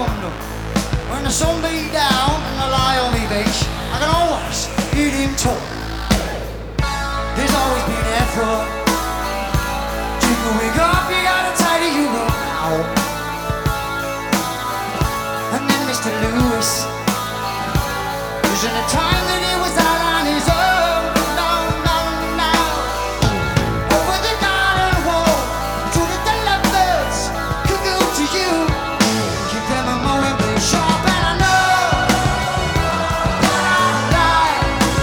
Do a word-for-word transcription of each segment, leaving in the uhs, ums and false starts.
around. When the sun beat down and I lie on the beach, I can always hear him talk. There's always been afro. You can wake up, you gotta tidy you up now. And then Mister Lewis was in a time that he was out on his own. No, no, no. Over the garden wall, to the lovebirds could go to you. Keep them a moment, be sharp, and I know that I lie.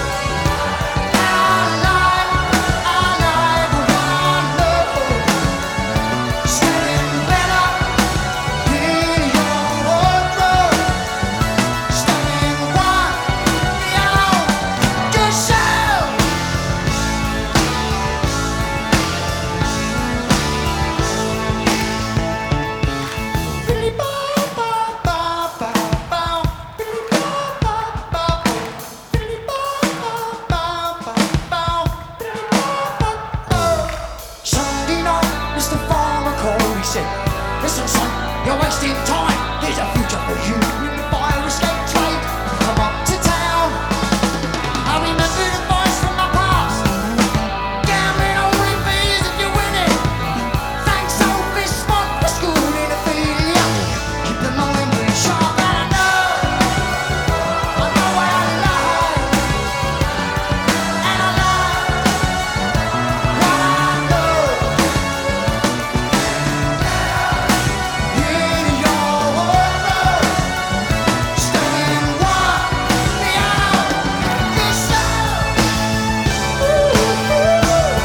I lie, I lie, but I know standing better in your wardrobe, standing one beyond yourself. Billy bow, bow, bow, bow, bow. Billy bow, bow, bow, bow. Billy bow, bow, bow, bow, bow. Billy bow, bow, bow. Sunday night, Mister Farmer called. He said, "Listen, son, you're wasting time. Here's a future for you in the fire escape trade. Come up to town." I remember the voice from my past. Gambling only pays if you win it. Thanks, old Miss Spot, for schooling a failure. Keep the moment really sharp, and I know, I know I lie, and I lie what I know. In your wardrobe, standing one beyond yourself. Ooh, ooh.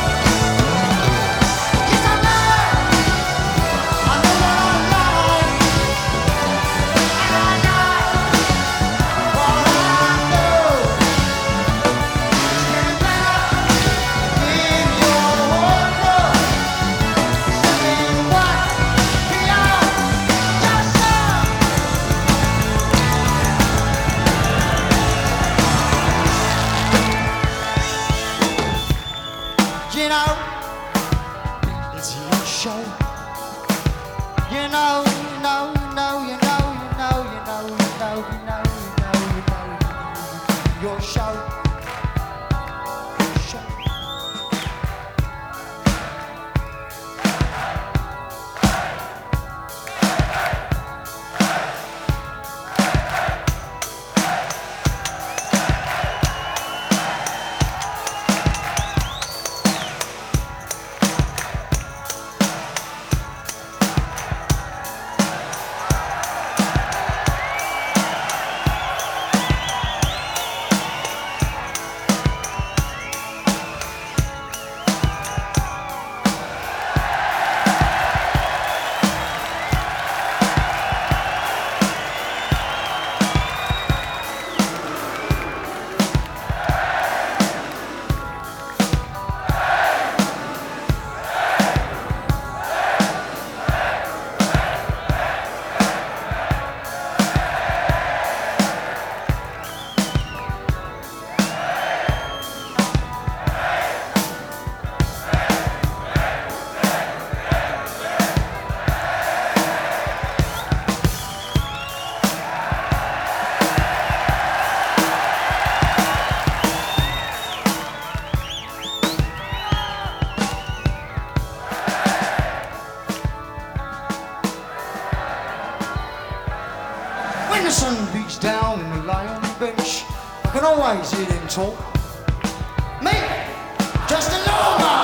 Yes, I know, I know that I lie, and I lie what I know. Standing better in your wardrobe, standing one beyond yourself. You know, it's your show. You know, you know, you know, you know, you know, you know, you know, you know, you know, you know, your show. Your show. When the sun beats down and we lie on the bench, I can always hear them talk. Me, just a normal